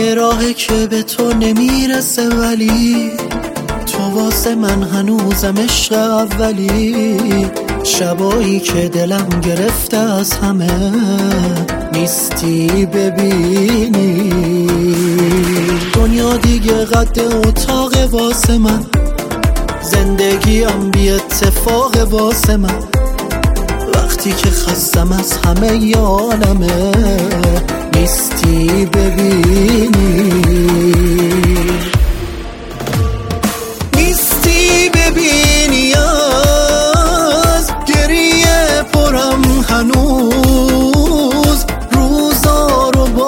یه راهی که به تو نمیرسه، ولی تو واسه من هنوزم عشق اولی. شبایی که دلم گرفته از همه نیستی ببینی. دنیا دیگه قد اتاق واسه من، زندگیم بی اتفاق واسه من. وقتی که خستم از همه ی عالمه نیستی ببینی. نیستی ببینی، از گریه پرم هنوز، روزا رو با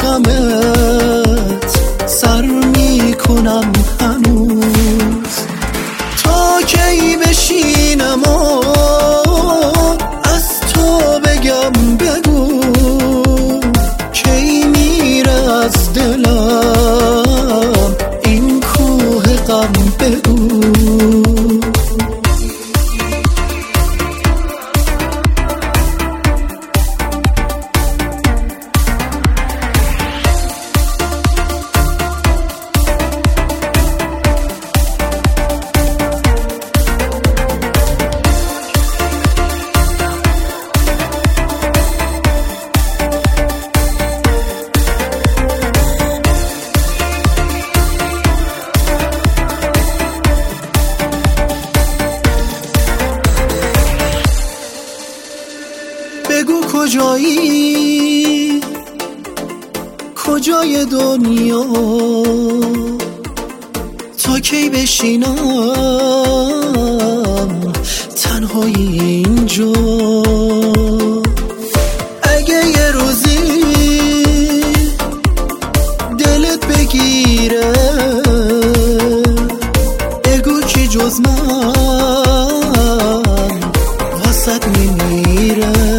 غمت سر میکنم هنوز. تا کی بشینم و از تو بگم بگو، کی میره از دلم این کوه غم بگو. بگو کجایی، کجای دنیا، تا کی بشینم تنهایی اینجا. اگه یه روزی دلت بگیره، بگو کی جز من واسط میمیره.